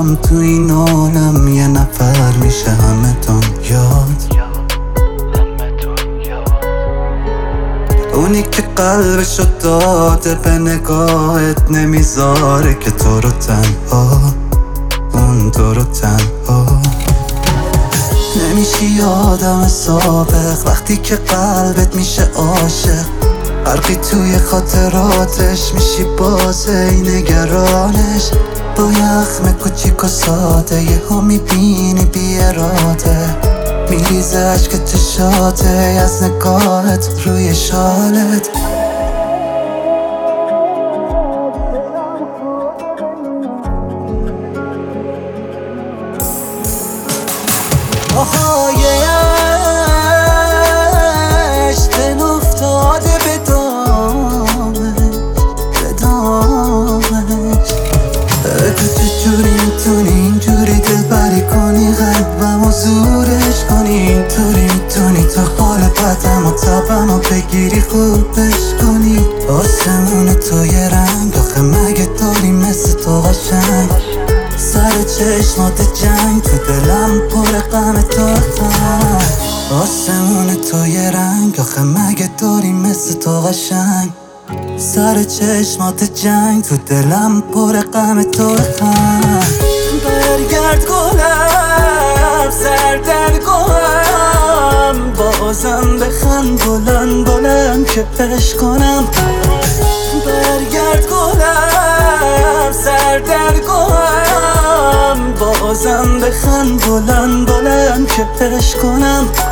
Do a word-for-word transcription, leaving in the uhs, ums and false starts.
هم تو این عالم یه نفر میشه همه دنیات. اونی که قلبشو داده به نگاهت نمیذاره که تو رو تنها، اون تو رو تنها. نمیشی آدم سابق وقتی که قلبت میشه عاشق، غرقی توی خاطراتش میشی بازه ای نگرانش. با یخم کوچیک و ساده یه ها میبینی بی اراده، میریزه عشق چشاته از نگاهت روی شالت. آهای عشق افتاده به دامش، به دامش. تو چجوری میتونی اینجوری دلبری کنی قلبم و زورش کنی؟ اینطوری میتونی تا حال بدم و تبم و بگیری خوبش کنی؟ آسمون تو یه رنگ آخه مگه داری مثل تو قشنگ؟ سر چشمات جنگ تو دلم پر غم تو غم. آسمون تو یه رنگ آخه مگه داری مثل تو قشنگ؟ سر چشمات جنگ تو دلم پر غم تو غم. برگرد گلم سر در گلم، بازم بخند بلند بلند که پش کنم. برگرد گلم سر در گلم، بازم بخند بلند بلند که پش کنم.